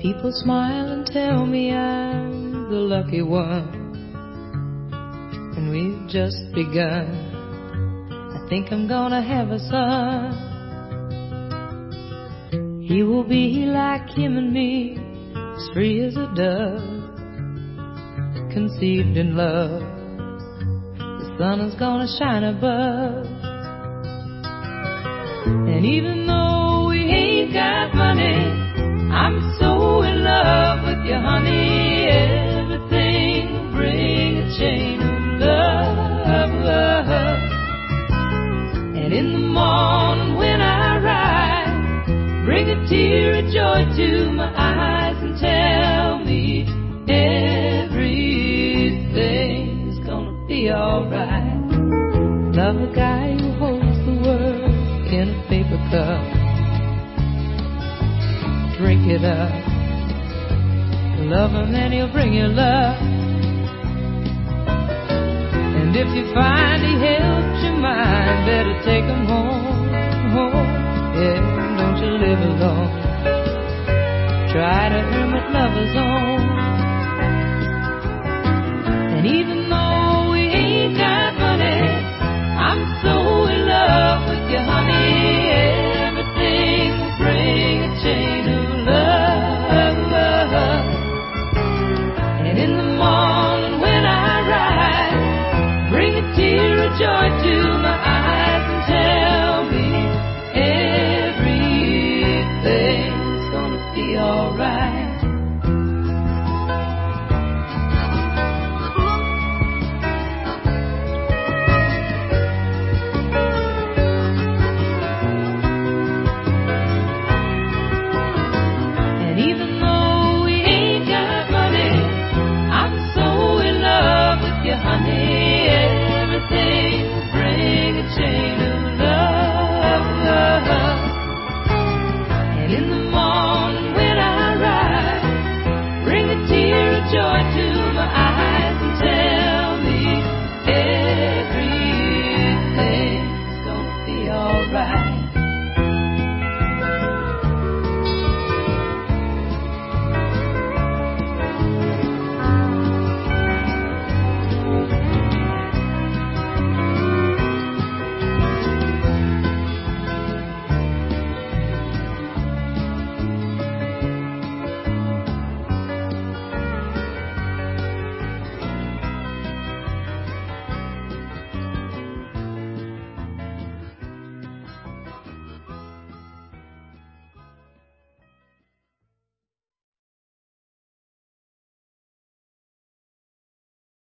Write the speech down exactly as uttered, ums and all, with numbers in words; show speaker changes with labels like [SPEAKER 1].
[SPEAKER 1] People smile and tell me I'm the lucky one, and we've just begun. I think I'm gonna have a son. He will be like him and me, as free as a dove, conceived in love. The sun is gonna shine above. And even though we ain't got money, I'm so in love with you, honey. Everything will bring a chain of love, love. And in the morning when I rise, bring a tear of joy to my eyes and tell me everything's gonna be alright. Love a guy who holds the world in a paper cup. Drink it up. Love him and he'll bring you luck. And if you find he helped your mind, better take him home